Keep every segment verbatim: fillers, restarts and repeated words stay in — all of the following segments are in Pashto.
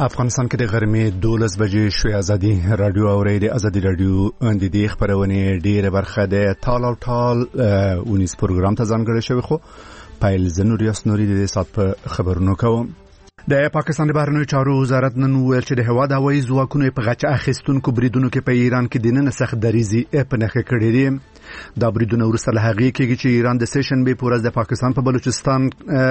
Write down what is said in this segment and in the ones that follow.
افغانستان کې د غرمې دولس بجې شوې. ازادي رادیو اوري د ازادي رادیو د دې خبرونه ډیره برخه ده ټال او ټال ونیس پروګرام ته ځانګړی شوی خو پایل زنوریاس نوري د سات په خبرونو کوم. د پاکستان د بهرنیو چارو وزارت نن ویل چې د هواد هوایي ځواکونو په غچ اخیستونکو بریدونو کې په ایران کې د نن سخت دریزي په نخښه کړې دي. دا بریدونه ورسره له هغې کېږي چې ایران د سیشن به پورز د پاکستان په بلوچستان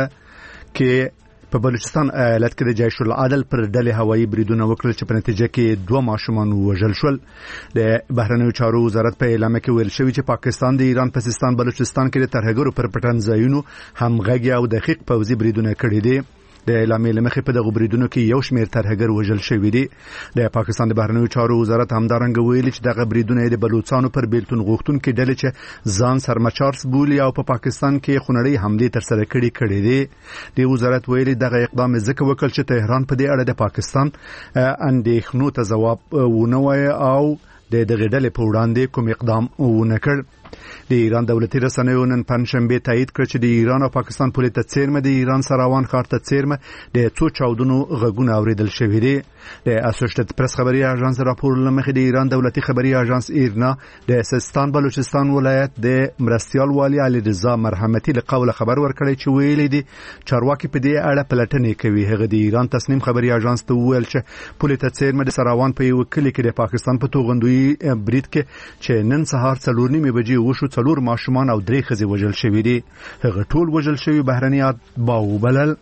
کې په بلوچستان ایالت کې د جیش العدل پر ډلې هوایي بریدونه وکړل چې په نتیجه کې دوه ماشومان وژل شول. د بهرنیو چارو وزارت په اعلامیه کې ویل شوی چې پاکستان د ایران په سیستان بلوچستان کې د ترهګرو پر پټن ځایونو همغږي او دقیق پوځي بریدونه کړي دي. د اعلامیې لمخې په دغه بریدونو کې یو شمېر ترهګر وژل شوی دي. د پاکستان د بهرنیو چارو وزارت همدارنګه ویلي چې دغه بریدونه د بلوچستان پر بیلتون غوښتونکو ډلې چې ځان سرمچارس بولي او په پاکستان کې خونړۍ حمله تر سره کړې کړې دي. د وزارت ویلي دغه اقدام ځکه وکړ چې تهران په دې اړه د پاکستان اندېښنو ته ځواب ونه وایي او د دغه ډلې په وړاندې کوم اقدام ونه کړ. د ایران دولتي رسنیو نن پنځشنبه تایید کړ چې د ایران او پاکستان پولې ته څیرمه د ایران سراوان ښار ته څیرمه د څو چاودنو غږونه اوریدل شوي دي. د اسوسییټډ پریس خبري اژانس راپور لمخې د ایران دولتي خبري اژانس ایرنا د سیستان بلوچستان ولایت د مرستيال والی علي رضا مرحمتي له قوله خبر ورکړی چې ویلي دي چارواکي په دې اړه پلټنې کوي. هغه د ایران تصنیم خبري اژانس ته ویل چې پولې ته څیرمه د سراوان په یو کلی کې د پاکستان په توغندوی برید کې چې نن سهار څلور نیمه بجې وشو څلور ماشومان او درې ښځې وژل شوي دي. هغه ټول وژل شوي بهرنیات باوبلل.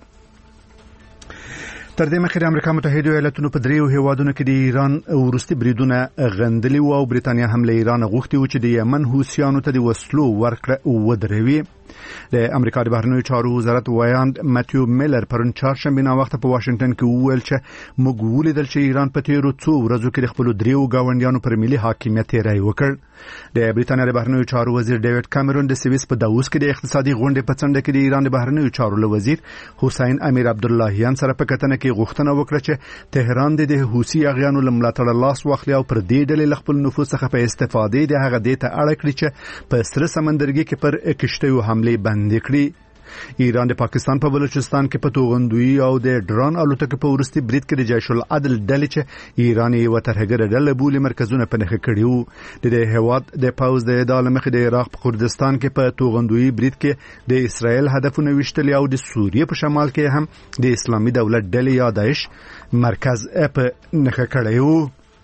تر دې مخکې د امریکا متحده ایالاتونو په دریو هیوادونو کې د ایران وروستي بریدونه غندلي وو او برېټانیا هم له ایران غوښتي و چې د یمن حوثیانو ته د وسلو ورکړه ودروي. د امریکا د بهرنیو چارو وزارت وایاند ماتیو میلر پرون چهارشنبه نا وخت په واشنگټن کې وویل چې موږ ولیدل چې ایران په تیرو څو ورځو کې د خپل دریو گاونډیانو پر ملي حاکمیت رای وکړ. د برېټانیا د بهرنیو چارو وزیر ډیوډ کامرون د سویس په داووس کې د اقتصادي غونډې په څنډه کې د ایران د بهرنیو چارو له وزیر حسین امیر عبداللهیان سره په کتنه کې غوښتنه وکړه چې تهران د حوثي اغیانو له ملاتړ لاس واخلي او پر دې ډلې له خپل نفوذ څخه په استفادې د هغه دې ته اړه کړي چې په سره سمندرګي کې پر کشتیو حمله بند کړي. ایران د پاکستان په بلوچستان کې په توغندوی او د ډرون الوتکو په ورستي برید کې د جیش العدل ډلې چې ایرانی و ترهګر ډله بولي مرکزونه په نخښه کړي وو. د هواد د پاوز د اداره مخې د عراق په کردستان کې په توغندوی برید کې د اسرائیل هدفونه وشتل او د سوریې په شمال کې هم د اسلامي دولت ډلې یا داعش مرکز په نخښه کړي وو.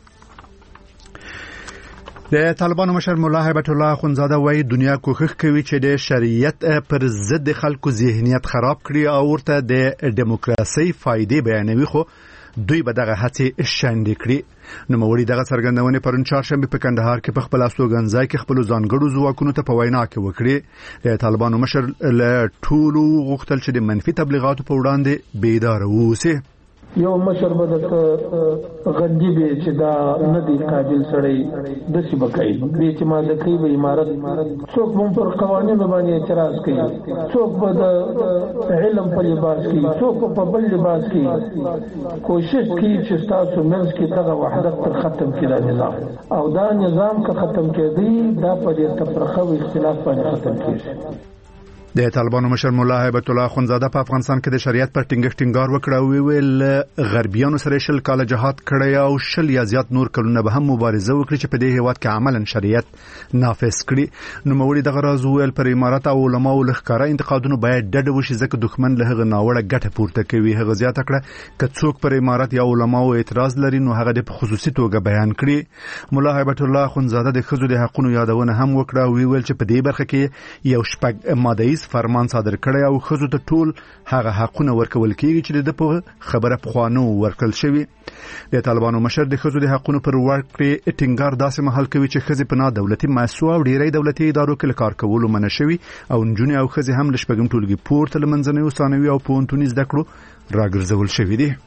د طالبانو مشر مولا هیبت الله اخونزاده وايي دنیا کوښښ کوي چې د شریعت پر ضد خلکو ذهنیت خراب کړي او ورته د دیموکراسي فائدې بیانوي خو دوی به دغه هڅې شاندې کړي. نوموړي دغه څرګندونې پرون چهارشنبه په کندهار کې په خپل استوګنځای کې خپل ځانګړو ځواکونو ته په وینا کې وکړي. د طالبانو مشر له ټولو غوښتل چې د منفي تبلیغاتو په وړاندې بیدار اوسي. یو مشر به د غندي به چې دا ندی قابل سړی د سی بکای به چې ما د کوي به امارت څوک هم پر قوانینو باندې اعتراض کوي، څوک به د علم په لباس کې، څوک په بل لباس کې کوشش کوي چې تاسو منځ کې دغه وحدت تر ختم کړي نظام او دا نظام که ختم کړي دا په دې تفرقه او اختلاف باندې ختم کړي. د طالبانو مشر مولا هیبت الله اخونزاده په افغانستان کې د شریعت پر ټینګښت ټینګار وکړ او ویل غربیانو سره شل کال جهاد کړی او شل یا زیات نور کلونه به هم مبارزه وکړي چې په دې هیواد کې عملاً شریعت نافذ کړي. نوموړي دغه راز ویل پر امارات او علماو لخکاره انتقادونو باید ډډه وشي ځکه دښمن له هغه ناوړه ګټه پورته کوي. هغه زیاته کړه که څوک پر امارات یا علماو اعتراض لري نو هغه د خصوصي توګه بیان کړي. مولا هیبت الله اخونزاده د ښځو د حقوقو یادونه هم وکړه او ویل چې په دې برخه کې یو شپږ ماده فرمان صادر کړی او ښځو ته ټول هغه حقونه ورکول کیږي چې د په خبره پخوانو ورکړل شوی. د طالبانو مشر د ښځو د حقوقو پر ورکړې ټینګار داسې محل کوي چې ښځې په نا دولتي مؤسسو او ډیری دولتي ادارو کې کار کولو منع شوی او نجونې او ښځې هم له شپږم ټولګي پورته له منځنیو ثانوي او پوهنتوني زده کړو راګرځول شوی دي.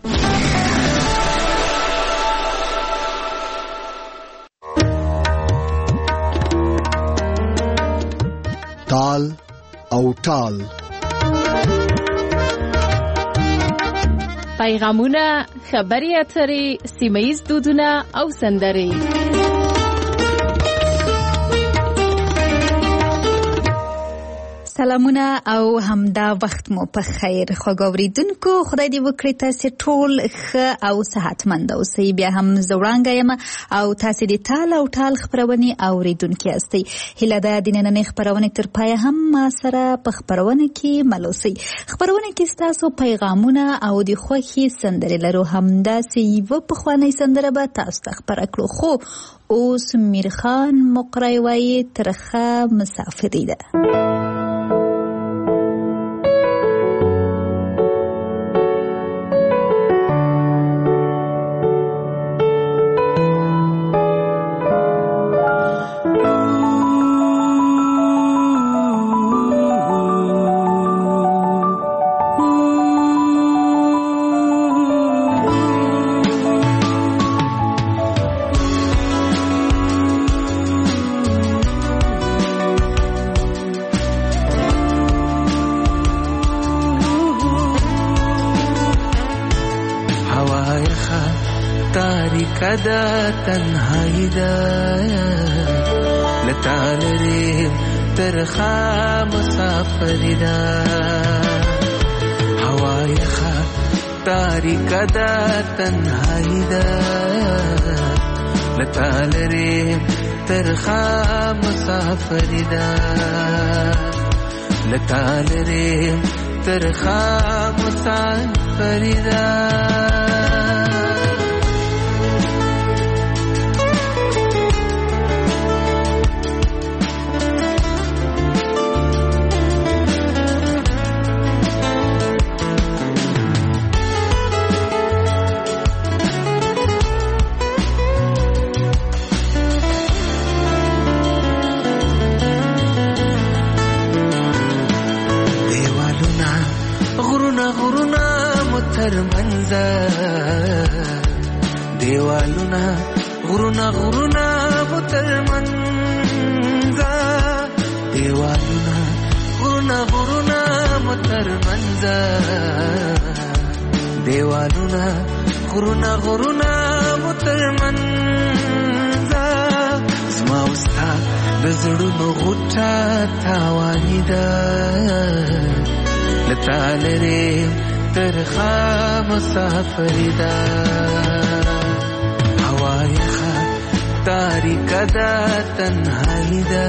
تال او ټال پیغامونه، خبري اترې، سیمه‌ییز دودونه او سندرې. سلامونه او همدا وخت مو په خیر خوږ اوریدونکو. خدای دې وکړي تاسو ټول ښه او صحتمند اوسئ. بیا هم زه وړانګه یم او تاسو دې ټال او ټال خپرونې اوریدونکي یاستئ. هیله ده د نننۍ خپرونې تر پایه هم ما سره په خپرونه کې مل اوسئ. خپرونه کې ستاسو پیغامونه او د خوښي سندرې لرو. همداسې یوه پخوانۍ سندره به تاسو ته خپره کړو، خو اوس میرخان مقری وایي ترخه مسافري ده. دا تنهایی دا لطالریم ترخا مسافری دا هوای خا تاریک دا تنهایی دا لطالریم ترخا مسافری دا لطالریم ترخا مسافری دا دیوالونا غرونا غرونا مترمنزا دیوالونا غرونا غرونا مترمنزا دیوالونا غرونا غرونا مترمنزا زما وستا بزړونو غوټه تاوانی ده لتالره ترخا مسافری دا هوای خا تاریک دا تنهایی دا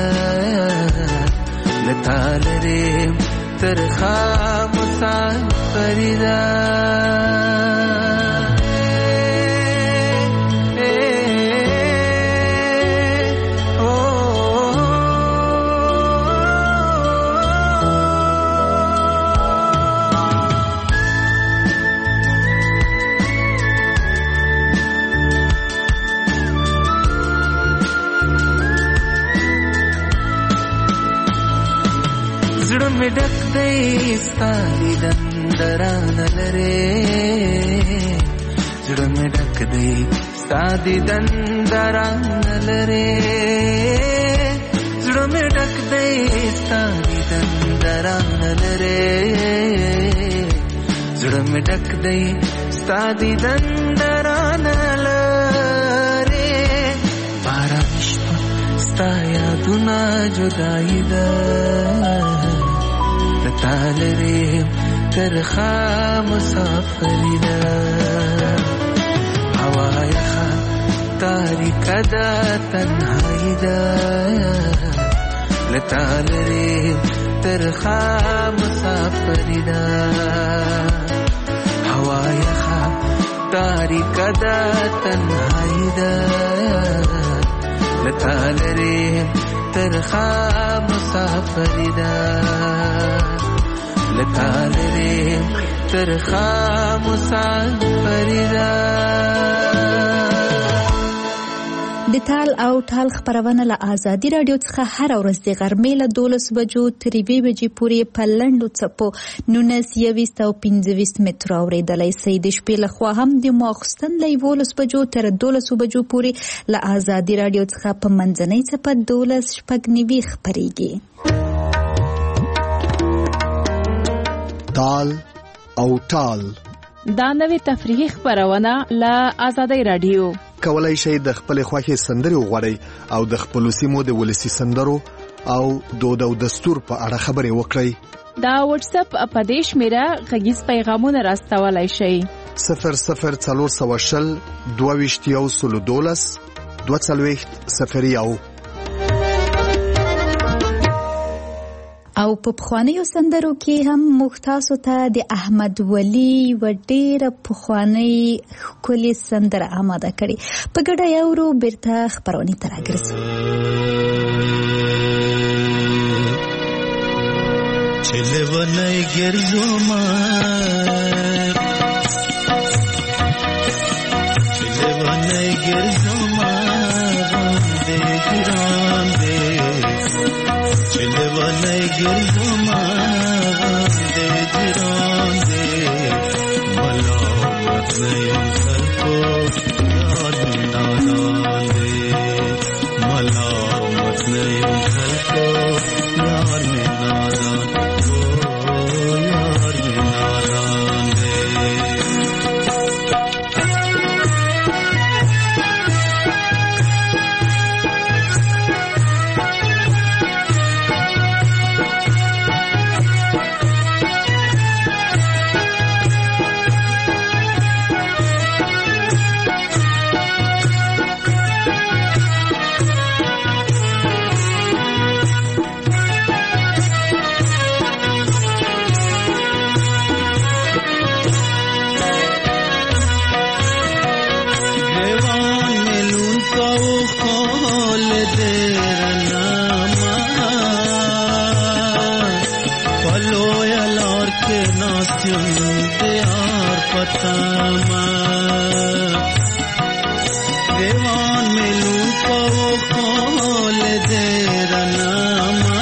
لطالریم ترخا مسافری دا می ډک دی ستاري دندران لره زړه می ډک دی ستاري دندران لره زړه می ډک دی ستاري دندران لره زړه می ډک دی ستاري دندران لره باران شپه ستا یادونه جدائی ده لطالریم ترخا مسافری دا هوای خا تاریک دا تنهایی دا لطالریم ترخا مسافری دا هوای خا تاریک دا تنهایی دا لطالریم ترخا مسافری دا لطالریم ترخا مسافری دا. د تال او ټال خپرونه له آزادي رادیو څخه هر ورځ د غرمې له دولس بجو تر یوې بجې پورې په لنډو څپو نولس یویشت او پنځه ویشت مترو اورېدلی سئ. د شپې لخوا هم د ماخوستن له یولس بجو تر دولسو بجو پورې له آزادي رادیو څخه په منځنۍ څپه دولس شپږ نوي خپرېږي. تال او ټال دا نوې تفریحي خپرونه له آزادي رادیو. کولای شئ د خپل خوښې سندرې وغواړئ او د خپل سیمو د ولسی سندرو او دود او دستور په اړه خبرې وکړئ. دا واتس اپ په دې شمیره غږیز پیغامونه راستولای شئ. صفر صفر څلور سوه شل دوه ویشت یو سلو دولس دوه څلوېښت صفر یو. او په پخوانیو سندرو کې هم موږ تاسو ته د احمد ولی و ډېره پخوانۍ ښکلې سندره آماده کړې. په ګډه یې اورو، بیرته خپرونې ته راګرځو. چې لیونی ګرځومه چې لیونی ګرځومه غم دې ګران دې چې لیونی ګرځومه غم دې ګران دې ملامت نه یم خلکو یار مې نادان دې ملامت نه یم خلکو یار مې نادان देवान मिलूं को खोल दे रनामा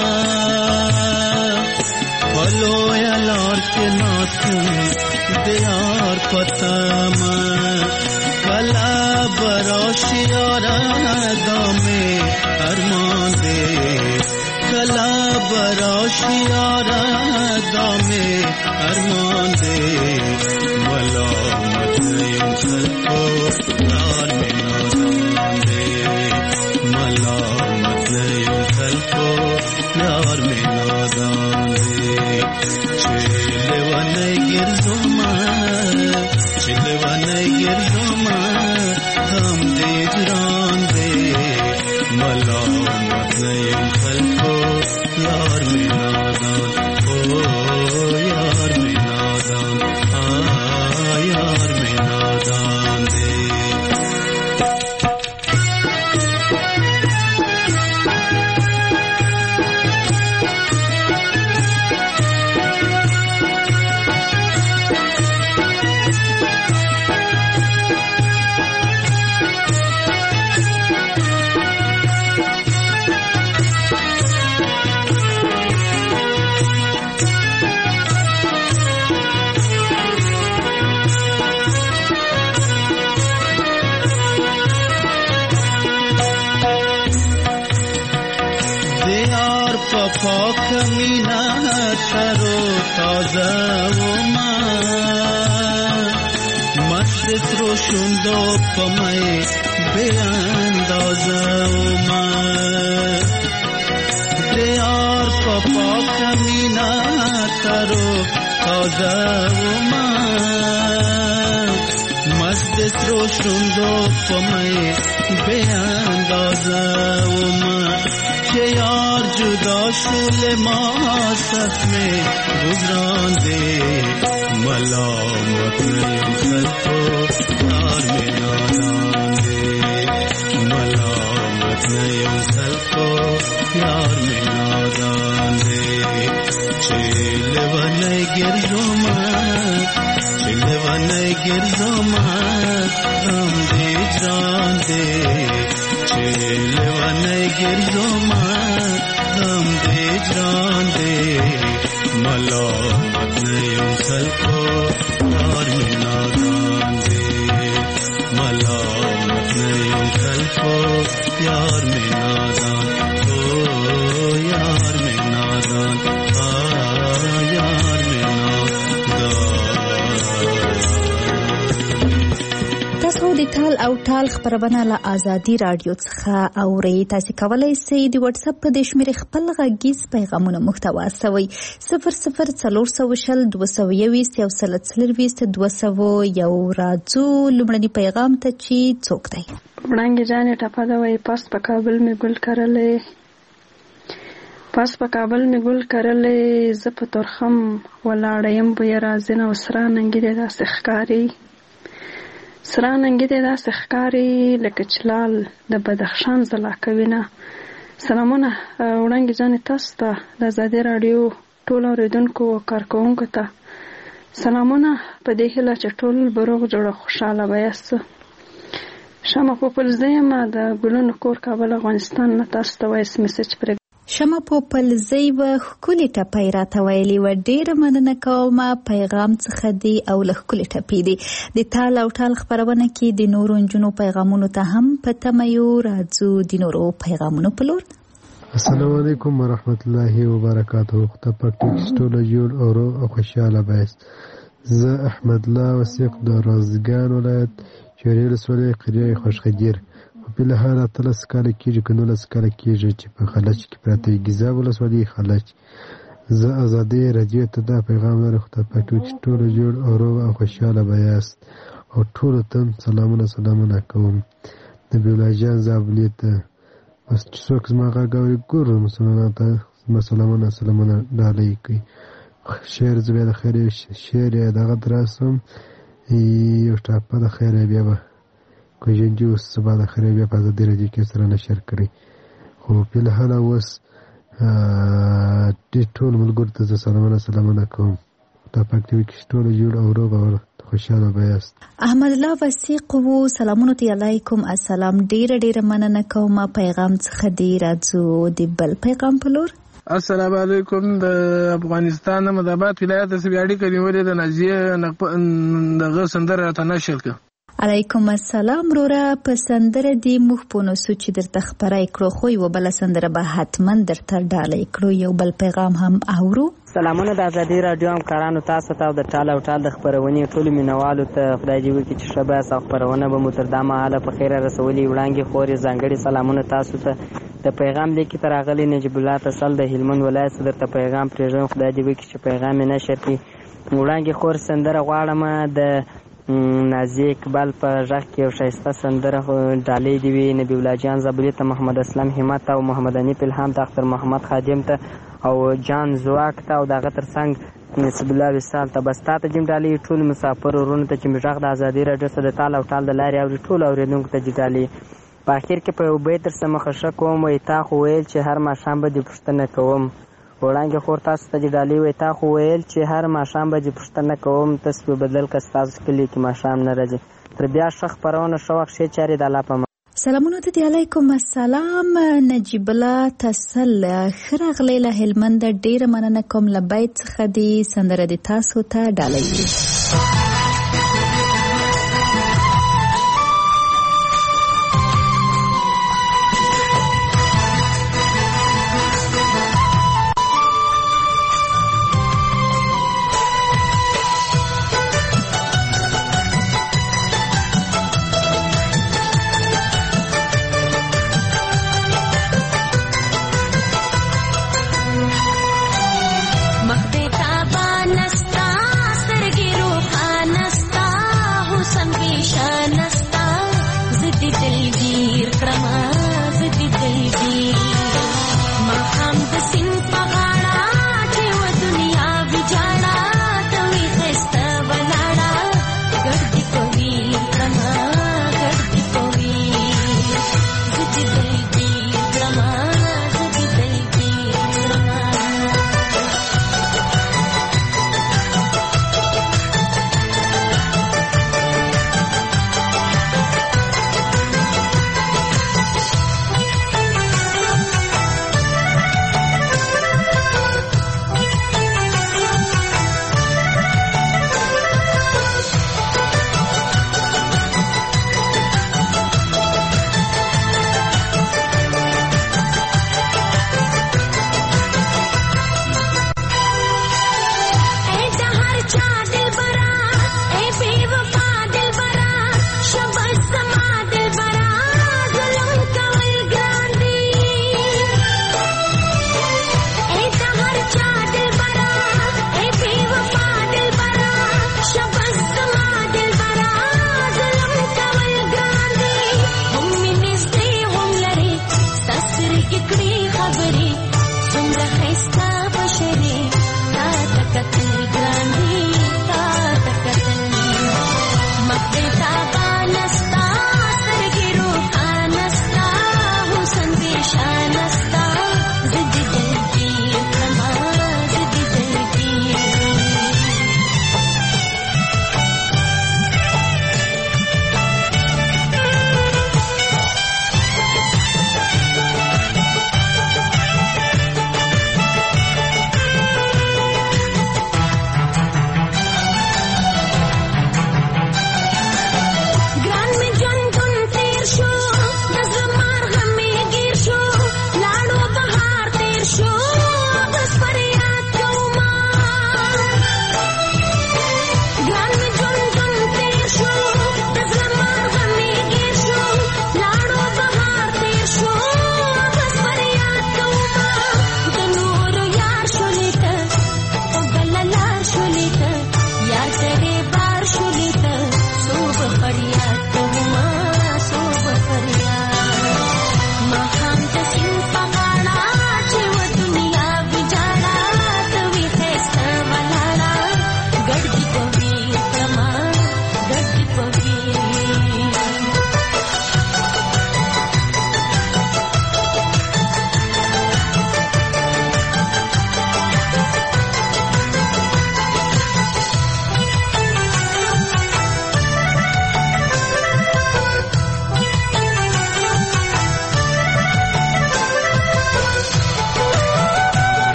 फलो यार के नाचूं दियार पतामा कला बरोशियारा दामे अरमान दे कला बरोशियारा दामे अरमान दे मलामत नहीं खलको यार में नादान दे मलामत नहीं खलको यार में नादान दे चिलवन गिरजुमा चिलवन गिरजुमा हम दे जरान दे मलामत नहीं खलको यार में नादान ओ यार में नादान यार में नादान दे پاک مینا ترو تازه و من مست رو شوندو پمای به اندازه و من دیار پاک مینا ترو تازه و من مست رو شوندو پمای به اندازه و من که یار جدا شول ما سخت میں گزران دے ملامت نہیں خلکو یار میں نادان دے ملامت نہیں خلکو یار میں نادان دے چلون گرزوما چلون گرزوما غم دے جان دے چلون گرزوما غم دے جان دے ملامت نہیں خلکو یار میں نادان دے ملامت نہیں خلکو یار میں نادان او یار میں نادان آ یار میں نادان. تاسو د ټال او ټال خبرونه له آزادي رادیو څخه اوري. تاسو کولای شئ د واتس اپ په د شمیر خپل غږیز پیغامونه محتوا سوي صفر صفر څلور سوه شل دوه سوه یویشت یو سل څلرویشت دوه سوه یو. راځو لومړني پیغام ته چې څوک دی. وړانګې جانې ټپه ده وایي پاس په کابل مې ګل کرلی پاس په کابل مې ګل کرلی زه په ترخم ولاړه یم بویه راځي نه وسره ننګي دی داسې ښکاري سره ننګي دی داسې ښکاري لکه چلال د بدخشان ځلا کوي نه. سلامونه وړانګې جانې تاسو ته د ازادي راډیو ټولو اورېدونکو او کارکوونکو ته سلامونه په دې هیله چې ټول به روغ جوړ خوشحاله به یاست. شمه پوپلزی یم د ګلونو کور کابل افغانستان نه تاسو ته وایس میسج پرې. شمه پوپلزی به ښکلې ټپۍ راته ویلې وه، ډېره مننه کوم. پیغام څخه دی او له ښکلې ټپې دی. د ټال او ټال خپرونه کې د نورو نجونو پیغامونو ته هم په تمه یو. راځو د نورو پیغامونو په لور. السلام علیکم ورحمت الله وبرکاته. خدای پاک ټول ټوله جوړ او روغ او خوشحاله بایست. زه احمد الله وثیق د رازګان ولایت چورې ولسوالۍ قریه خوشخدیر په لحاظ اتلس کاله کېږي که نولس کاله کېږي چې په خلج کې پراته وي، ګیزاب ولسوالۍ خلج. زه ازادي راډیو ته دا پیغام لرم. خدای پاک چې ټوله جوړ او روغ او خوشحاله به یاست او ټولو ته سلامونه سلامونه کوم. نبي الله جان زابلي ته بس چې څوک زما غږ اوري ګورو مسلمانانو ته زما سلامونه سلامونه ډالۍ کوي. شعر زه بیا د خیر شعر یې دغه دراسم یو ټاپه د خیر بیا به کوژنجي اوس سبا د خیر بیا په ازادي راډیو کې سره نشر کړي. خو فلحال اوس ډېر ټول ملګرو ته زه سلامونه سلامونه کوم. خدای پاک دې وکړي چې ټول جوړ او روغ او خوشحاله به یاست. احمد الله وثیق و سلامونه ته علیکم السلام. ډېره ډېره مننه کوم. پیغام څخه دی. راځو د بل پیغام په لور. السلام علیکم. د افغانستان د مدابات ولایت د سبیاړي کلیموري د نازیه دغه سندره راته نشر کړه. علیکم السلام روره. په سندره دی موږ په نوسو چې درته خبره کړو خو یو بل سندره به حتما درته ډالۍ کړو. یو بل پیغام هم اورو. سلامونه د ازادي راډیو همکارانو تاسو ته او د ټال او ټال د خبرونې ټولو مینوالو ته خدای دې وکړي چې ښه بحث او خبرونه به مو تر دا مهاله په خیره رسولي. وړانګې خورې ځانګړي سلامونه تاسو ته. د پیغام لیک ته راغلی نجیب الله تسل د هلمند ولایت درته پیغام پرېږدم. خدای دې وکړي چې پیغام یې نشر کړي. وړانګې خور سندره غواړم د نازیه اقبال په غږ کې یو ښایسته سندره ډالۍ دې وي. نبي الله جان زابلي ته، محمد اسلام همت او محمد انیف الهام ته، اختر محمد خادم ته او جان زواک ته او دغه تر څنګ نصب الله وصال ته. بس تا ته جیم ډالۍ ټول مسافر ورونو ته چې مې غږ د ازادي راډیو څخه د ټال او ټال د لارې اوري ټولو اورېدونکو ته ډالۍ. په اخر کې په یو بیت درڅه مخه ښه کوم. وایي تا خو ویل چې هر ماښام به دې پوښتنه کوم. وړانګې خور تاسو ته دې ډالۍ. وایي تا خو ویل چې هر ماښام به دې پوښتنه کوم. تاسو به بدل که ستاسو کلي کې ماښام نه راځي. تر بیا ښه خپرونه ښه وخت ښې چارې د الله په امان. سلامونه ته دی. علیکم السلام. نجیب الله تسل ښه راغلی له هلمند. ډېره مننه کوم. له بیت څخه دی سندره دې تاسو ته ډالۍ وي. مخ دې تابانستا سترګې روښانه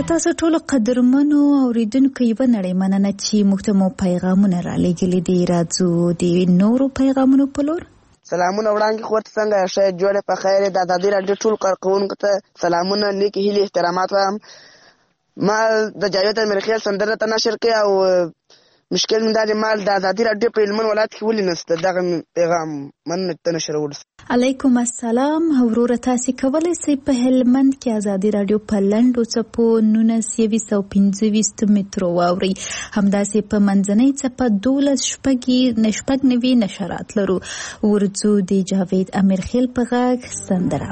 تاسو ټول قدرمنو اوریدونکو یې نړۍ مننه چې موږ ته مو پیغامونه را لېږلي دي. راځو د نورو پیغامونو په لور. سلامونه وړاندې خورته څنګه ښه جوړه په خیر د ازادي راډیو ټول کارکونکو ته سلامونه نیکی هیلې احترامات وایم. ما د جاوید امرخیل سندره ته نشر کړی او مشکل من دا چې مال د ازادي راډیو په هلمند ولایت کې ولې نشته دغه پیغام مننه ته نشرول. علیکم السلام. وروره تاسې کولی شئ په هلمند کې ازادي راډیو په لنډو څپو نولس یویشت او پنځه ویشت مترو واورئ. همداسې په منځنۍ څپه دولس شپږ شپږ نوي نشرات لرو. ورځو د جاوید امیرخیل په غږ سندره.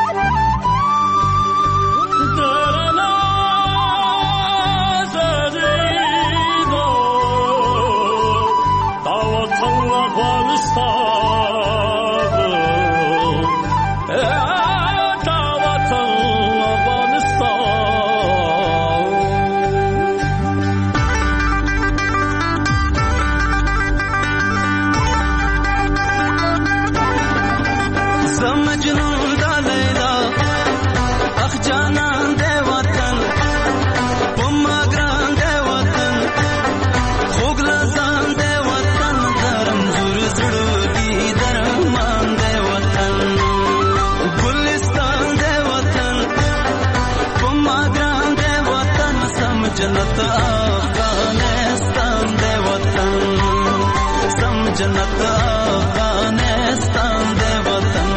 जन्नत अफगानिस्तान दे वतन सम जन्नत अफगानिस्तान दे वतन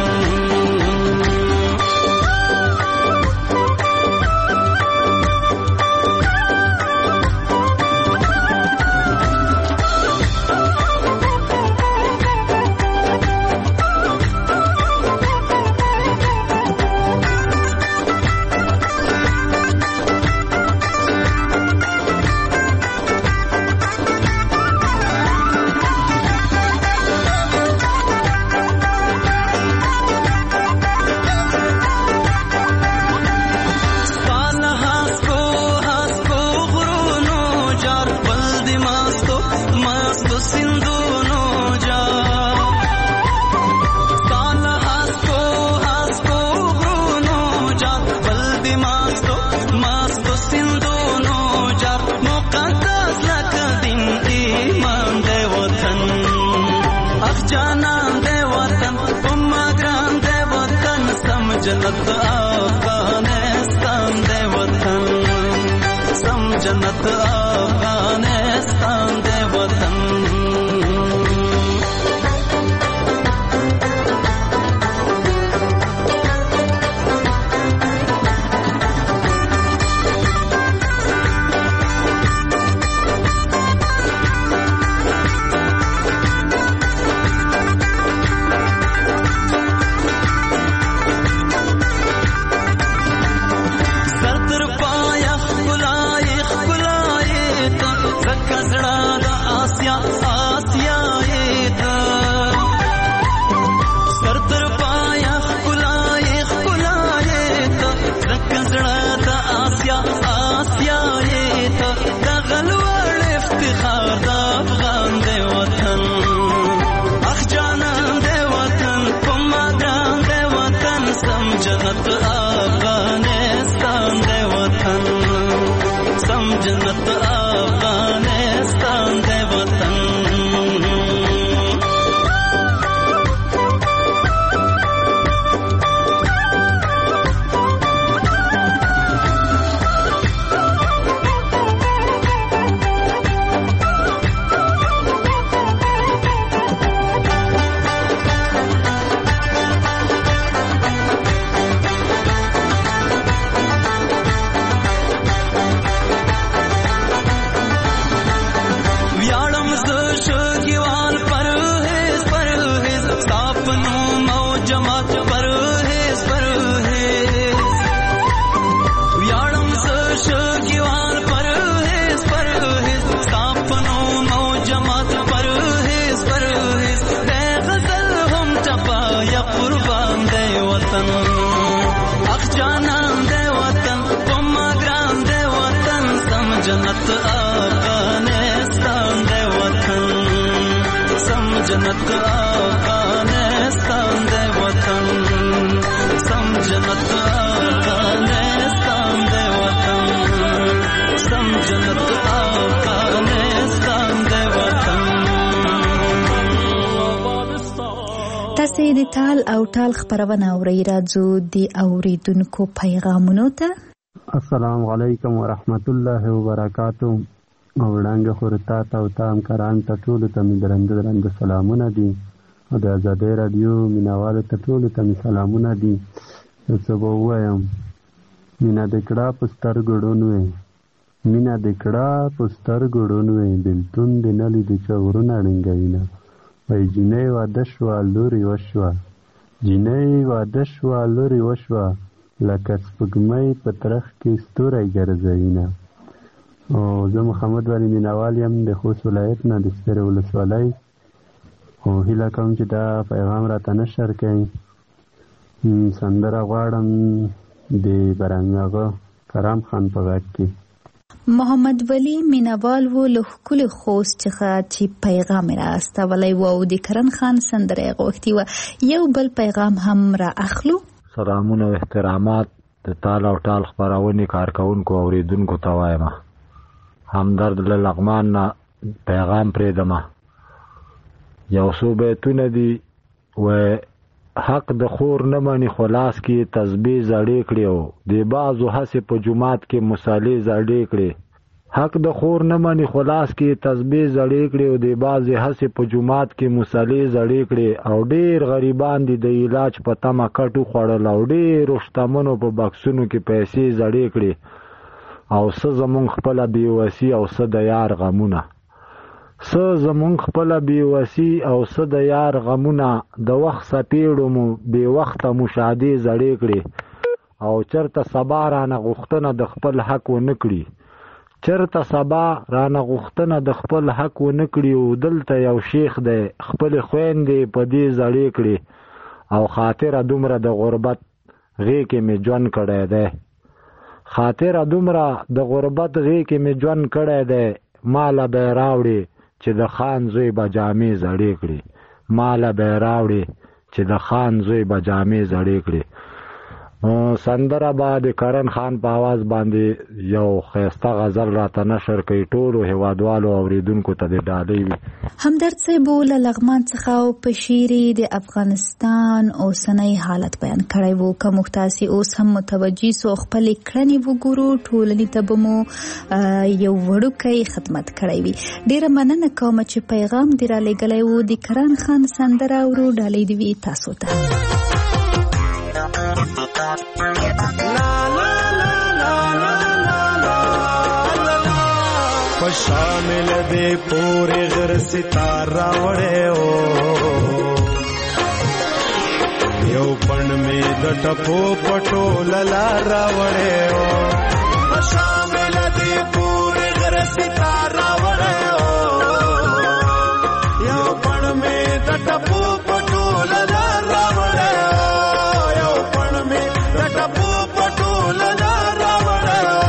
जन्नत अफगानिस्तान दे वतन सम जन्नत अफगानिस्तान दे वतन जन्नत अफगानिस्तान दे वतन सम जन्नत अफगानिस्तान दे वतन जन्नत अफगानिस्तान दे वतन सम जन्नत अफगानिस्तान दे वतन सम जन्नत अफगानिस्तान दे वतन تاسو د ټال او ټال خبرونه اورئ. راځو د اوریدونکو پیغامونو ته. السلام علیکم ورحمت الله وبرکاتو. وړاندې خورتا ته او تام کران ته ټول ته می درنده درنده سلامونه دي. او د آزادۍ رادیو مینوالو ته ټول ته می سلامونه دي. څه به ووایم، مینا د کړه په سترګو ړوند وې، مینا د کړه په سترګو ړوند وې، بېلتون دې نه لیدو چې غرونه ړنګوینه. وای جینۍ واده شوه لورې وشوه، جینۍ واده شوه لورې وشوه، لکه سپوږمۍ په ترخ کې ستوری ګرځوینه. او زه محمد ولی مینوال یم د خوست ولایت نه د سپیرې ولسوالۍ. او هیله کوم چې دا پیغام راته نشر کړئ. سندره غواړم د برنګ کرام خان په غږ کې. محمد ولی مینوال و له ښکلي خوست څخه چې پیغام را استولی و او د کرن خان سندره یې غوښتې وه. یو بل پیغام هم را اخلو. سلامونه او احترامات د تال او ټال خپرونې کارکوونکو او اوریدونکو ته وایم. همدرد له لغمان نه پیغام پرېږدمه. یو څو بیتونه دي و حق د خور نه مني خو لاس کې تسبیح زړې کړې او د بعضو هسې په جومات کې مصالې زړې کړې. حق د خور نه مني خو لاس کې تسبیح زړې کړې او د بعضې هسې په جومات کې مصالې زړې کړې. او ډېر غریبان دي د علاج په تمه کټ وخوړل او ډېرو شتمنو په بکسونو کې پیسې زړې کړې. او څه زمونږ خپله بېوسي او څه د یار غمونه، څه زمونږ خپله بېوسي او څه د یار غمونه. د وخت څپېړو مو بې وخته مو شادې زړې کړې. او چرته سبا رانه غوښتنه د خپل حق ونه کړي، چرته سبا رانه غوښتنه د خپل حق ونه کړي. او دلته یو شیخ دی خپلې خویندې په دې زړې کړي. او خاطره دومره د غربت غې کې مې ژوند کړی دی، خاطره دومره د غربت غې کې مې ژوند کړی دی. ماله به یې راوړې چې د خان زوی به جامې زړې کړي، ماله به یې راوړې چې د خان زوی به جامې زړې کړي. سندره به د کرن خان په آواز باندې یو ښایسته غزل راته نشر کوي. ټولو هیوادوالو اوریدونکو ته د ډالۍ وي. همدرد صاحب له لغمان څخه او په شعر د افغانستان اوسنی حالت بیان کړی و. که موږ تاسې اوس هم متوجي سو خپلې کړنې وګورو، ټولنې ته به مو یو وړوکی خدمت کړی وي. ډېره مننه کوم چې پیغام دې رالیږلی و. د کرن خان سندره اورو، ډالۍ دې وي تاسو ته. شامل دے پورے غر ستارہ وڑے ہو، یو پن میں دٹپو پٹو للارا وڑے ہو. شامل دے پورے غر ستارہ وڑے ہو، یو پن میں دٹپو پٹو للارا وڑے ہو، یو پن میں دٹپو پٹو للارا وڑے ہو.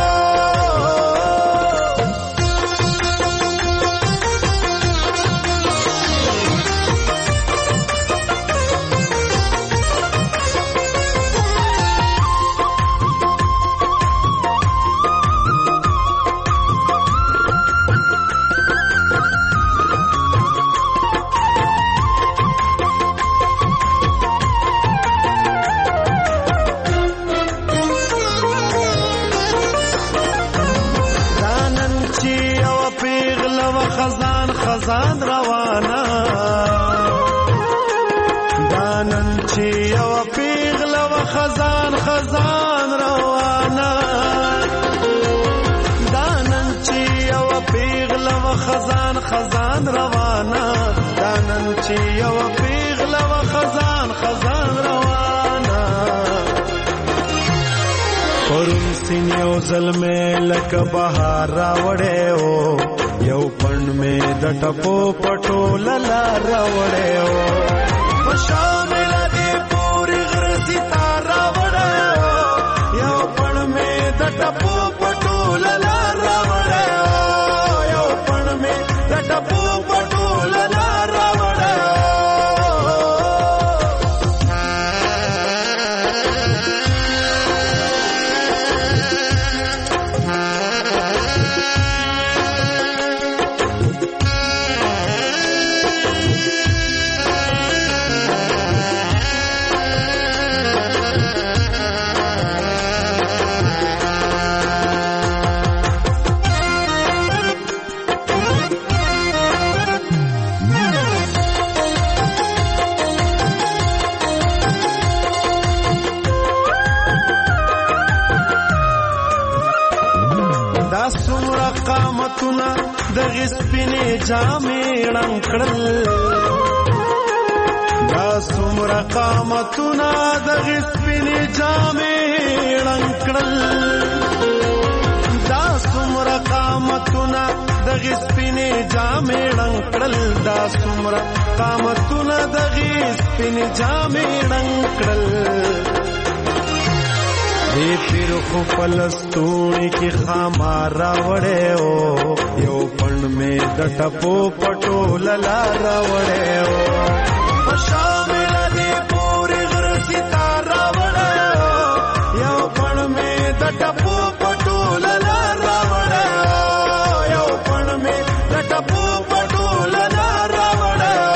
خزان خزان روانا دانن چی یو پیغل و خزان خزان روانا، دانن چی یو پیغل و خزان خزان روانا، دانن چی یو پیغل و خزان خزان روانا. پرون سین یو ظلمه لک بهار راوړې او یو پن میں دٹپو پٹو للا راوڑے ہو. شامل دے پوری غر ستارہ وڑے ہو، یو پن میں دٹپو پٹو للا راوڑے ہو، یو پن میں دٹپو پٹو للا راوڑے ہو. قامتونه د غسپینې جامې ړنګ کړل دا څومره قامتونه د غسپینې جامې ړنګ کړل دا څومره قامتونه د غسپینې جامې ړنګ کړل دا څومره قامتونه د غسپینې جامې ړنګ کړل دی پیر خو پلستونی کی خامار راوڑے ہو یو پن میں د ټپو پټو للا راوڑے ہو شامل دی پوری غر ستار راوڑے ہو یو پن میں د ټپو پټو للا راوڑے ہو یو پن میں د ټپو پټو للا راوڑے ہو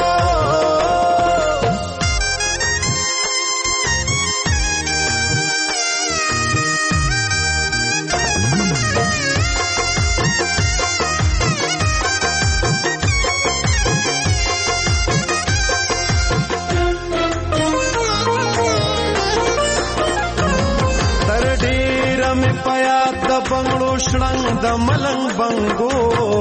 بنگلو شړنګ د ملنګ بنګو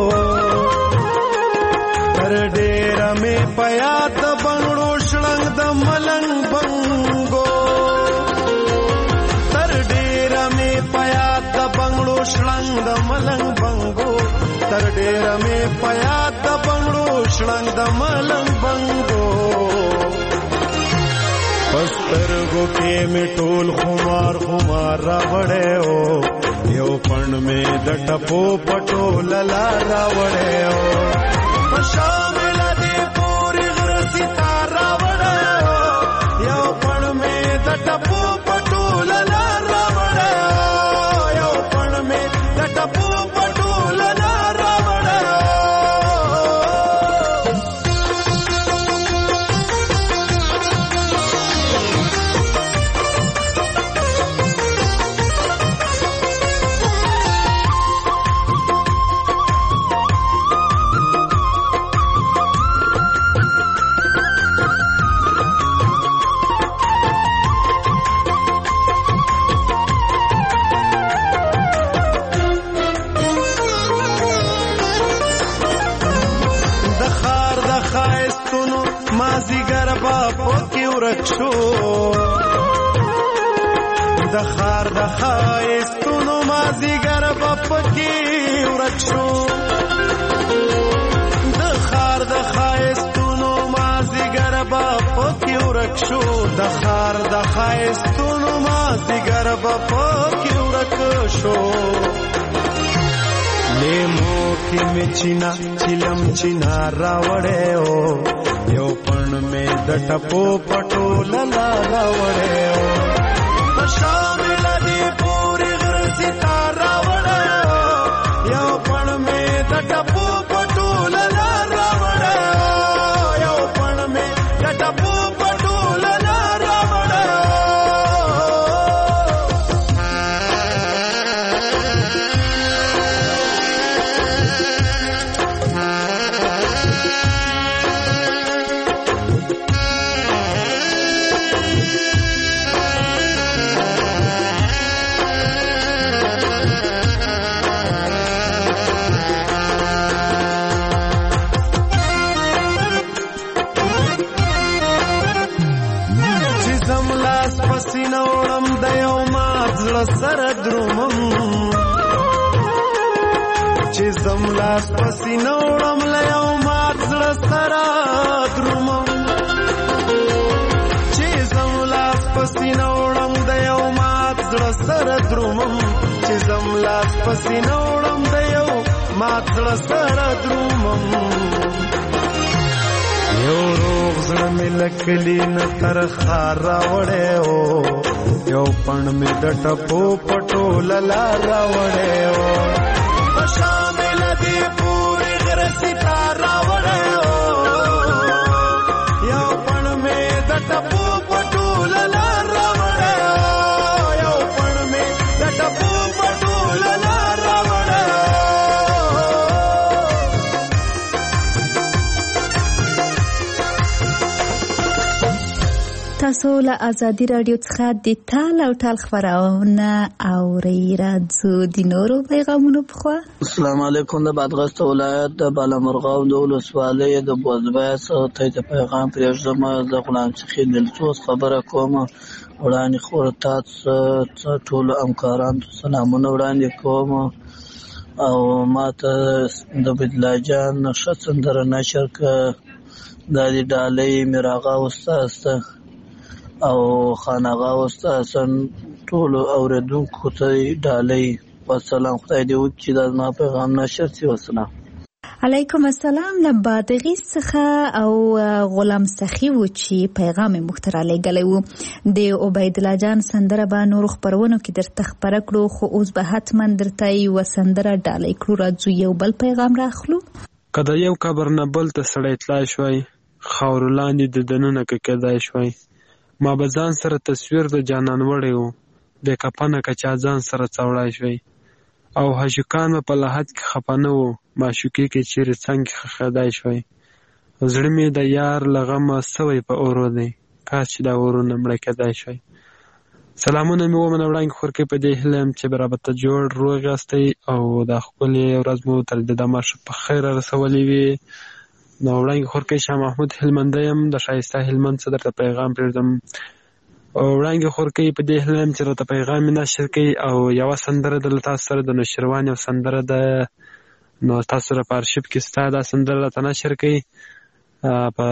تر ډېر مې پیا د بنگلو شړنګ د ملنګ بنګو تر ډېر مې پیا د بنگلو شړنګ د ملنګ بنګو تر ډېر مې پیا د بنگلو شړنګ د ملنګ بنګو پسترګو کې مې ټول خمار خمار راوړې او یو پن میں د ټپو پټو للا راوړې او شامل دی پوری غر ستار راوړې او یو پن میں د ټپو پټو للا راوړې او یو پن میں د ټپو پټو للا راوړې شو د خار د خایستونو مازیګر بپکی ورک شو د خار د خایستونو مازیګر بپکی ورک شو د خار د خایستونو مازیګر بپکی ورک شو لیمو کې مچینا چلم چینا راوړې او یو پن میں د ټپو پټو للا راوړې او شامل دی پوری غر ستار راوړې او یو پن میں د ټپو پټو للا راوړې او یو پن میں د ټپو پټو للا راوړې سینوړم د یو مات زړه سره درومم چې زم لاس په سینوړم له یو مات زړه سره درومم چې زم لاس په سینوړم د یو مات زړه سره درومم چې زم لاس په سینوړم د یو مات زړه سره درومم یو روغ زړه مې لکلی نه تر خار راوړې او یو پن مې د ټپو پټو للا راوړې او شامل دی پوری غر ستار راوړې او یو پن مې د ټپو پټو للا راوړې او یو پن مې د ټپو پټو للا راوړې تاسو له ازادي رادیو څخه د تال او ټال خبرونه اورئ. راځو د نورو پیغامونو په خوا. السلام علیکم. د بادغیس ولایت د بالامرغاو د ولسوالۍ د بوزبای څخه ته د پیغام پرېږدم. د غلام څخه دلسوز خبره کوم. وړاندې خور تاسو ټول همکارانو سلامونه وړاندې کوم او ماته د بدلا جان ښه سندره نشر کړه دا د ډالۍ میراغا استاد او خانغا استاد ټول اوریدونکو ته ډالۍ والسلام. خدای دې وکړي دا زما پیغام نشر شي. والسلام علیکم السلام. له بادغیس څخه او غلام سخی و چې پیغام مختار لګلی و د عبید الله جان سندره به نور خبرونو کې درته خبره کړو خو اوس به حتما درته یو سندره ډالۍ کړو. راځو یو بل پیغام راخلو. که د یو قبر نه بل ته سړی تلای شوی خاورو لاندې د دننه که کېدای شوی ما به ځان سره تصویر د جانان وړی و بې کفنه که چا ځان سره څوړای شوی او حشوکان به په لحد کې خفه نه و معشوقې کې چیرې څنګ کې خښېدای شوی زړه مې د یار له غمه سوی په اورو دی کاش چې دا اورونه مړه کېدای شوی. سلامونه مې ومنه وړاندې خورکې په دې هیله یم چې برابرته جوړ روغ یاستئ او دا ښکلې ورځ مو تر د دمه په خیر رسولې وي. نو وړاندې خورکې شاه محمود هلمندی یم د ښایسته هلمند څخه درته پیغام پرېږدم. وړاندې خورکې په دې هیله یم چې راته پیغام مې نشر کړئ او یوه سندره ده له تاسو سره د نوشیروان یو سندره ده نو تاسو سره په ارشیف کې ستا دا سندره راته نشر کړئ. په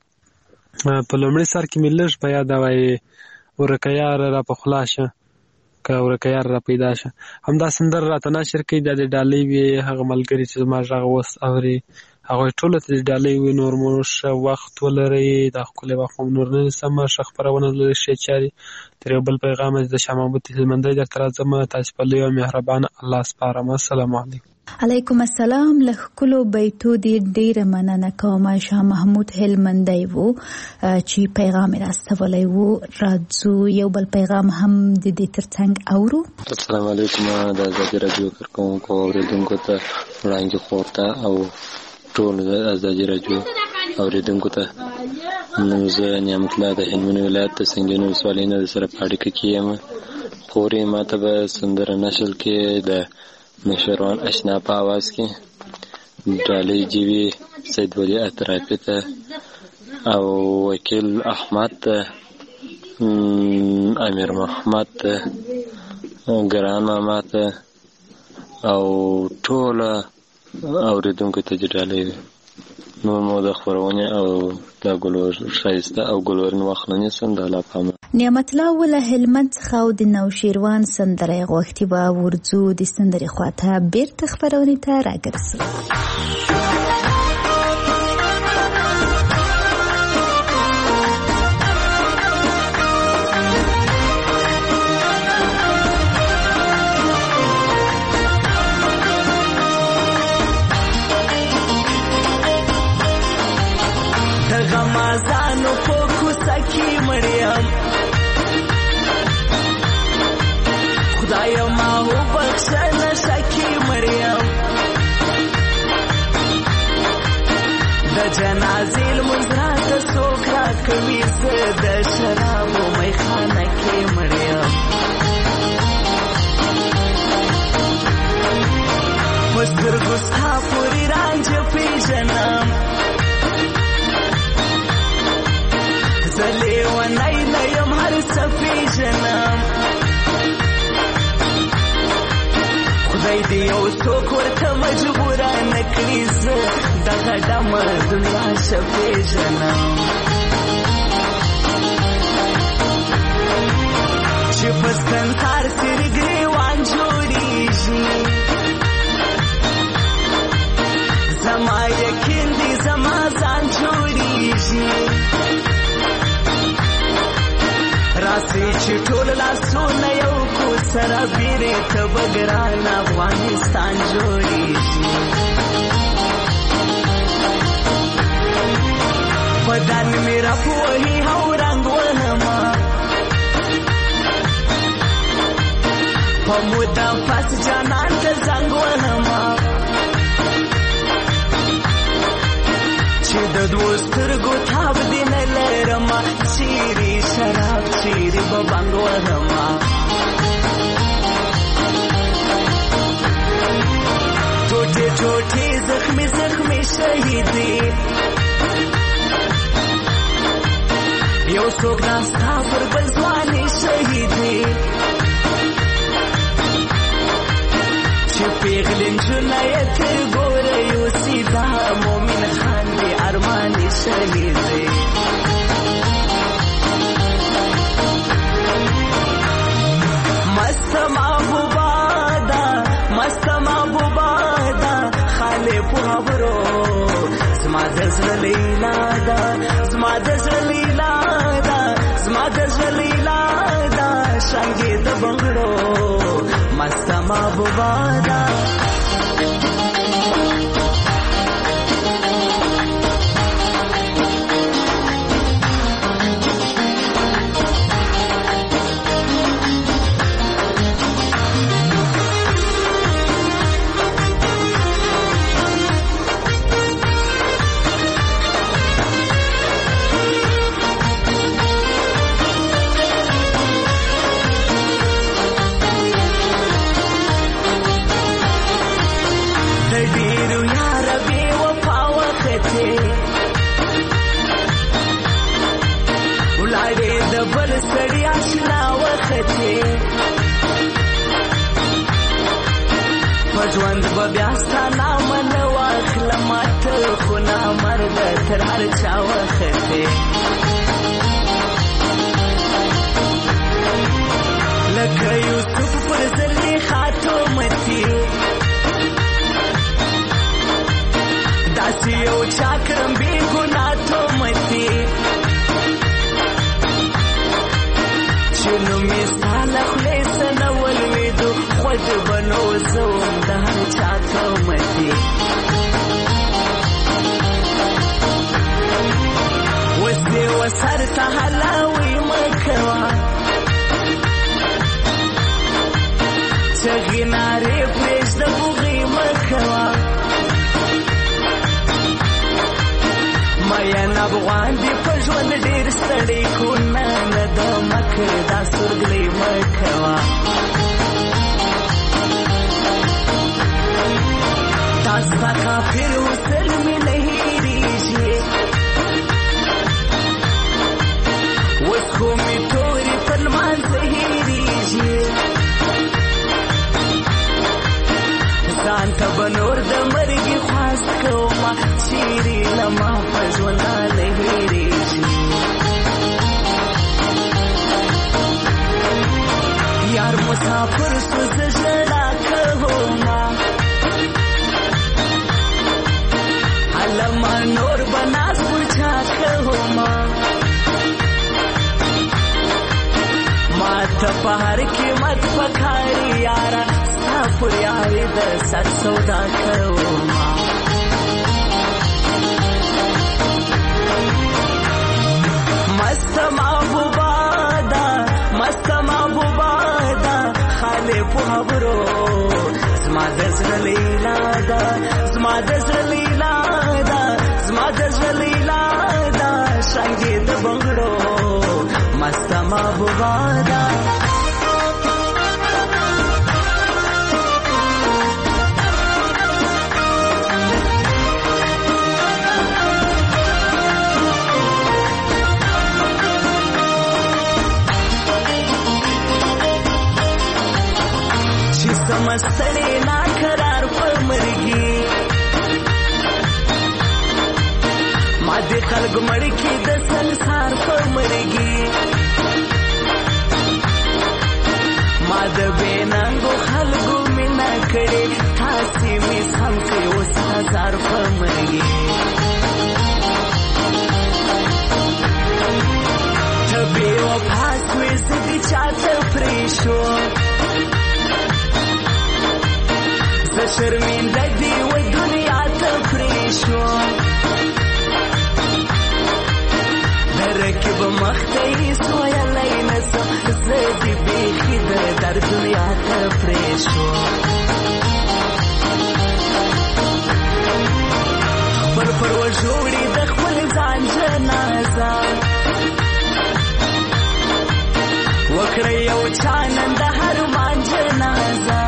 په لومړي سر کې مې لږ په یاد وایي ورکه یار را په خلا شه که ورکه یار را پیدا شه همدا سندره راته نشر کړئ. دا د ډالۍ وي هغه ملګري چې زما غږ اوس اوري هغوی ټولو ته د ډالۍ وي. نور مو ښه وخت ولرئ. دا ښکلی وخت مو نور نه نیسمه ښه خپرونه لري ښې چارې. تر یو بل پیغامه د شاه محمود هلمندی درته راځم. تاسې په لوی او مهربانه الله سپارم. السلام علیکم. علیکم السلام. له ښکلو بیتو دې ډېره مننه کوم. شاه محمود هلمندی و چې پیغام یې راستولی و. راځو یو بل پیغام هم د دې تر څنګ اورو. السلام علیکم. د ازادي راډیو کارکوونکو او اورېدونکو ته وړاندې خور ته او ټول د ازادي راډیو اورېدونکو ته زه نعمت الله د هلمند ولایت د سنګین ولسوالۍ نه درسره په اړیکه کې یم. خورې ما ته به سندره نشر کې د نوشیروان اشنا په اواز کې ډالۍ دې وي سید ولی اطرافي ته او وکیل احمد ته امیر محمد ته ګران ماما ته او ټوله اوریدونکو ته دې ډالۍ وي. نور مو د خپرونې او د ګلور ښایسته او ګلورین وخت نه نیسم. د الله په امان. نعمت الله وله هلمند څخه او د نوشیروان سندره یې غوښتې وه. ورځو د سندرې خواته بیرته خپرونې ته راګرځو. غمازانو په کوڅه کې مړیم خدایا ما وبخښه نشه کې مړیم د جنازې لمونځ راته څوک راکوي زه د شرابو میخانه کې مړیم په سترګو ستا پورې رانجه پېژنم زه لیونی نه یم هر څه پېژنم خدای دې یو څوک ورته مجبوره نه کړي زه دغه ډمه دنیا ښه پېژنم چې په ستنتار سرې ګریوان جوړېږي زما یقین دی زما ځان جوړېږي راسي چې ټول لاسونه یو کو سره بیرې ته به ګران افغانستان جوړېږي بدن مې راپوهي او رنګ وهمه په موده پس جانان ته زنګ وهمه چې د دوو سترګو تاب دې نه لرم وهما چیرې شراب چیرې به بنګ وهما ټوټې ټوټې زخمي زخمي شهیدې یو څوک ناستا پر بل ځوانې شهیدې چې پیغلې نجونه یې تر ګوره یوسي دا مومن خان دې ارمانې شهیدې مست محبوبه ده مست محبوبه ده خاله په خبرو زما د زړه لیلا ده زما د زړه لیلا ده زما د زړه لیلا ده شانګې د بنګړو مست محبوبه ده سړی آشنا وختې په ژوند به بیا ستا نامه نه واخلم ته خو نامرده تر هر چا وختې لکه یوسف پر زلیخا تومتي داسې یو چا کړم بې ګناه تومتي چنو می ستاله خلی سنه ولویدو خود بنو زوم د هر چا تومتي وسې وسر ته هلاوی مکوه چغې نارې پرېږده بوغې مکوه مین افغان دی په ژوند ډېر ستړی خو نه نه د مکر دا سورګلې مه کوه دا ستا کافر وصل مې نه هېرېږي اوس خو مې تورې پر لمانځه هېرېږي ځان ته به نور د مرګي خواست کومه چیرې له ما په ژوندانه هېرېږي یار مسافر سو زه ژړا کومه هله ما نور به ناز پر چا کومه ما ته په هر قیمت پکاري یاره ستا پر یارې د سر سودا کومه مست محبوبه ده مست محبوبه ده خاله په خبرو زما د زړه لیلا ده زما د زړه لیلا ده زما د زړه لیلا ده شانګې د بنګړو مست محبوبه ده مستړې ناقرار په مرګي ما د خلکو مړ کې د سنسار په مرګي ما د بېننګو خلکو مینه کړې تاسې مې سم کړې اوس هزار په مرګي ته بې وفا سوې زه دې چاته پرېښود زه شرمنده دې و دنیا ته پرېښود د رقیب مخ ته هېڅ ویلی نه شم زه دې بیخي د در دنیا ته پرېښود خپل پر وژوړي د خپل ځان جنازه وکړی یو چا نن د هر مان جنازه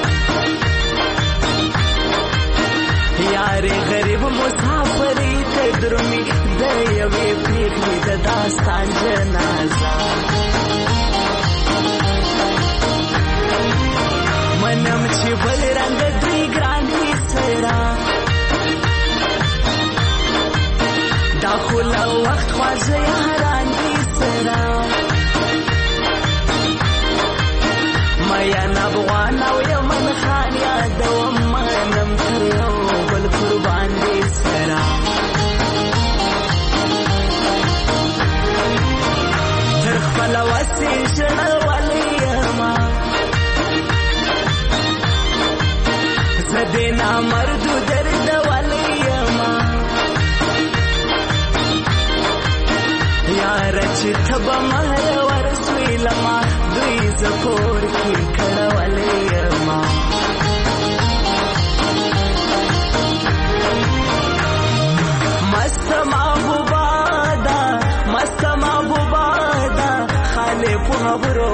یارې غریب مسافرې ته درومي د یوې پرېکړې د داستان جنازه منم چې بل رنګ دوی ګران دي سره دا خو له وخت خوازه یاران دي سره میان افغان او یمن خان یادوم منم تر یو بل قربان دي سره تر خپل وسې ژړولې یما زه دې نامردو دردولې یما یاره چې ته به مهر ورسوې لما دوی زه کور کې کړولې یما مست محبوبه ده مست محبوبه ده خالې په خبرو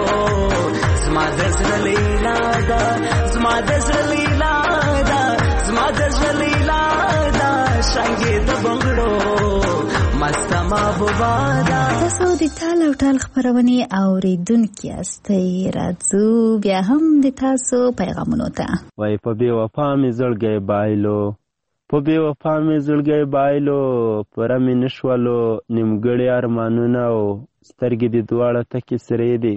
زما د زړه لیلا ده زما د زړه لیلا ده زما د زړه لیلا ده شانګې د بنګړو مست محبوبه ده. تاسو د ټال او ټال خبرونه اوریدونکي یاستئ. راځو بیا هم د تاسو پیغامونو ته. وای په بې وفا مې زړګی بایلو په بې وفا مې زړګی بایلو پوره مې نشولو نیمګړي ارمانونه او سترګې دې دواړه تکې سرې دي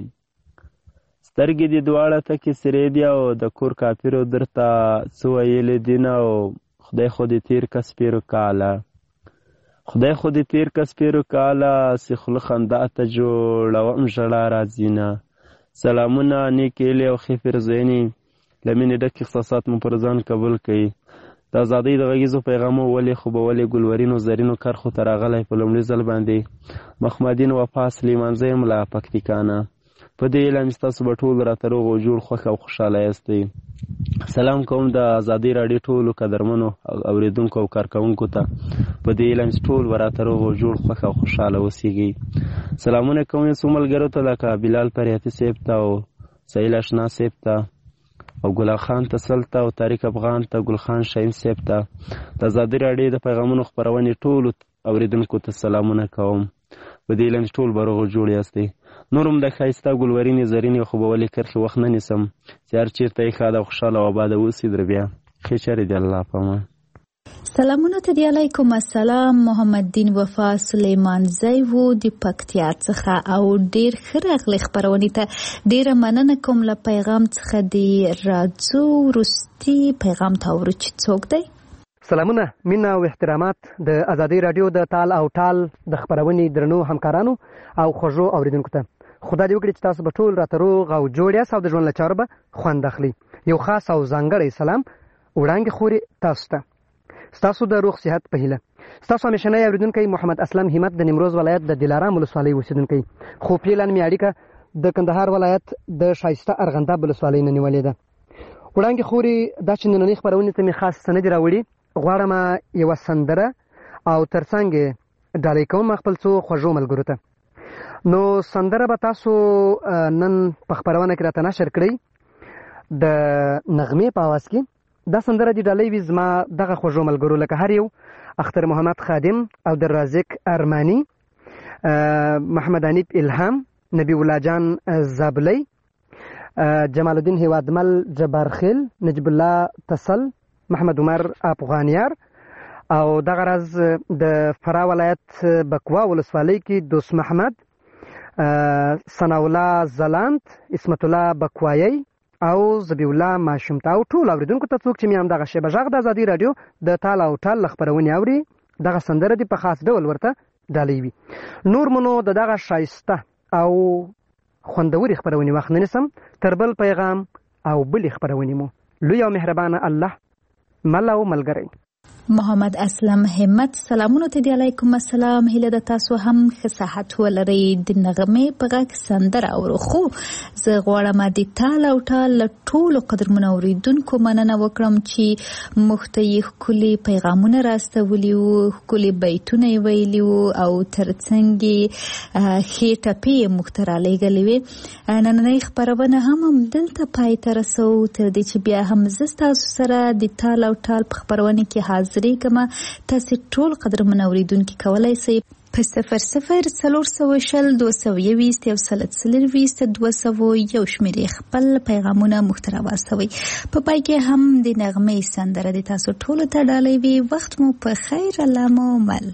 سترګې دې دواړه تکې سرې دي او د کور کافرو درته څه ویلې دي نه او خدای خو دې تېر کس پیرو کاله خدای خو دې تېر کس پیرو کاله سې خوله خندا ته جوړوم ژړا راځي نه. سلامونه نیک هیلې او ښې فرزینې له مینې ډک احساسات مو پر ځان قبول کوي. د ازادۍ د غږیزو پیغامو ولې خو به ولې ګلورینو زرینو کرښو ته راغلی په لومړي ځل باندې مخمدین وفا سلیمانزی یم له پکتیکانه. په دې علم ستاسو به ټول راته روغ او جوړ خوښ او خوشحاله یاستئ. سلام کوم د ازادۍ راډیو ټولو قدرمنو اوریدونکو او کارکوونکو ته. په دې علم ټول به راته روغ او جوړ خوښ او خوشحاله اوسیږئ. سلامونه کوم څو ملګرو ته لکه بلال پریاتي صاحب ته او سهیل اشنا صاحب ته او ګلال خان تسل ته او طارق افغان ته ګلخان شاهین صاحب ته. د ازادۍ راډیو د پیغامونو خپرونې ټولو اوریدونکو ته سلامونه کوم. په دې علم ټول به روغ او جوړ یاستئ. نور هم د ښایسته ګلورینې زرینې خو به ولې کرښې وخت نه نیسم چې هر چېرته یې ښاد او خوشحاله او آباده اوسئ. در بیا ښې چارې دي الله په امان. سلامونه ته دی. علیکم السلام. محمد دین وفا سلیمانزی وو د پکتیا څخه او ډیر ښه راغلی خپرونې ته ډیره مننه کوم. له پیغام څخه دی راځو وروستي پیغام ته ورو چې څوک دی. سلامونه مینه او احترامات د ازادۍ راډیو د تال او ټال د خپرونې درنو همکارانو او خوږو اوریدونکو ته. خدای دې وکړي چې تاسو به ټول راته روغ او جوړ یاست او د ژوند له چارو به خوند اخلي. یو خاص او ځانګړی سلام وړاندې خوري تاسو ته ستاسو د روغ صحت په هیله. ستاسو همیشنی اوریدونکی محمد اسلم همت د نیمروز ولایت د دلارام ولسوالۍ اوسیدونکی خو پیلن مې اړیکه د کندهار ولایت د شایسته ارغنداب ولسوالۍ نه نیولې ده. وړاندې خوري دا چې نننۍ خپرونې ته مې خاص سند راوړي غواړم یوه سندره او ترڅنګ ډالۍ کوم خپل څو خوږو ملګرو ته. نو سندره به تاسو نن په خپرونه کې راته نشر کړئ د نغمې په اواز کې. دا سندره د ډالۍ وي زما دغه خوږو ملګرو لکه هر یو اختر محمد خادم او در رازق ارمانی محمد حنیف الهام نبی الله جان زابلی جمال الدین هیوادمل جبار خیل نجب الله تسل محمد عمر افغانیار او دغه راز د فرا ولایت بکوا ولسوالۍ کې دوست محمد ثناءالله زلاند اسمت الله بکوایی او زبی الله ماشومته او ټول اوریدونکو ته څوک چې مې هم دغه شیبه غږ د ازادۍ راډیو د تال او ټال خپرونې اوري دغه سندره دې په خاص ډول ورته ډالۍ وي. نور منو د دغه ښایسته او خوندورې خپرونې وخت نه نیسم. تر بل پیغام او بلې خپرونې مو لوی او مهربانه الله مل او ملګری. محمد اسلم همت سلامونه ته دی علیکم السلام. هیله د تاسو هم ښه صحت ولرئ. د نغمې په غږ سندره اورو خو زه غواړم د تال او ټال ټولو قدرمنو اوریدونکو مننه وکړم چې موږ ته یې ښکلي پیغامونه راستولي وو، ښکلي بیتونه یې ویلي وو او ترڅنګ یې ښې ټپې یې موږ ته رالیږلې وې. نننۍ خپرونه هم همدلته پای ته رسو تر دې چې بیا هم زه ستاسو سره د تال او ټال په خپرونه کې حاضر کما تاسو ټول قدرمن اوریدونکو کولای شئ په صفر صفر څلور سوه شل دوه سوه یویشت یو سل څلرویشت دوه سوه یو شمېرې خپل پیغامونه موږ ته راواستوئ. په پای کې هم د نغمې سندره د تاسو ټولو ته ډالۍ وي. وخت مو په خیر، الله مو مل.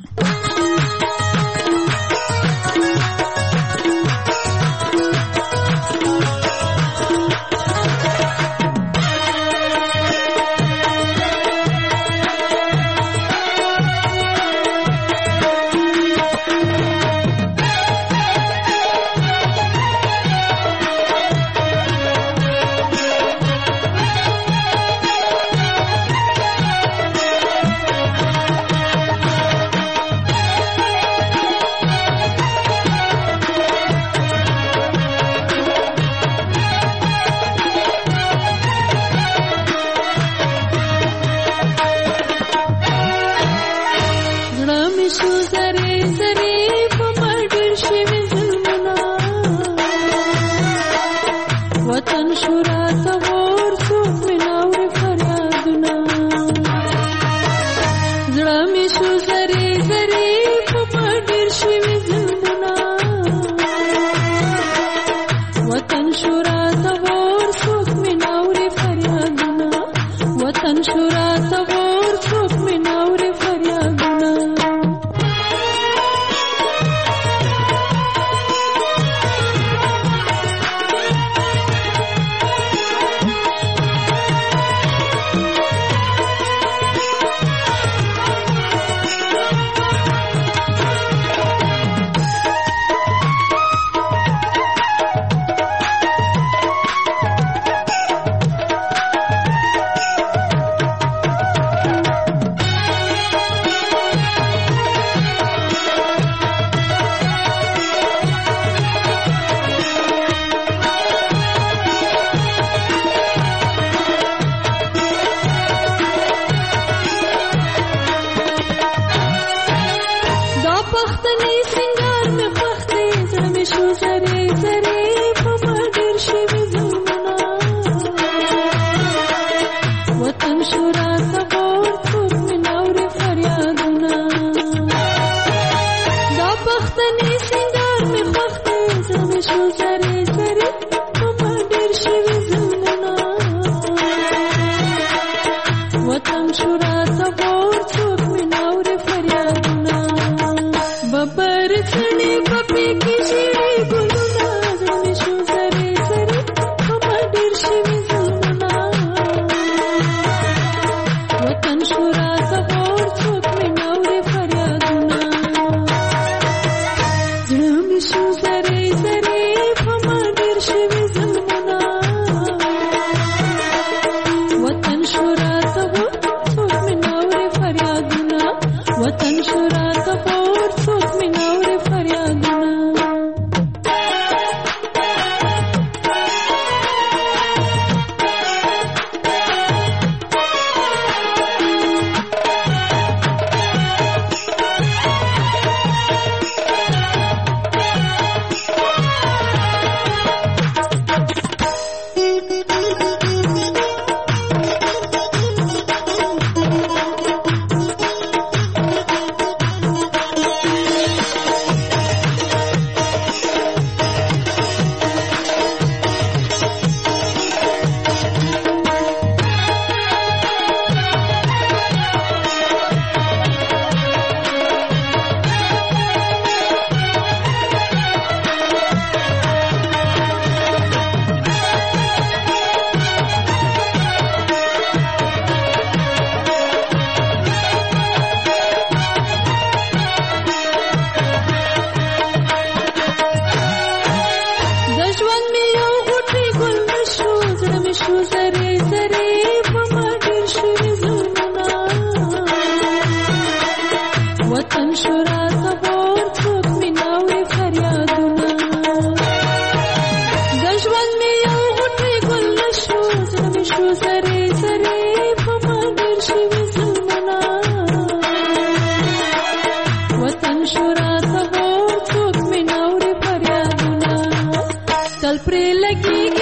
مشال پرې لګيږي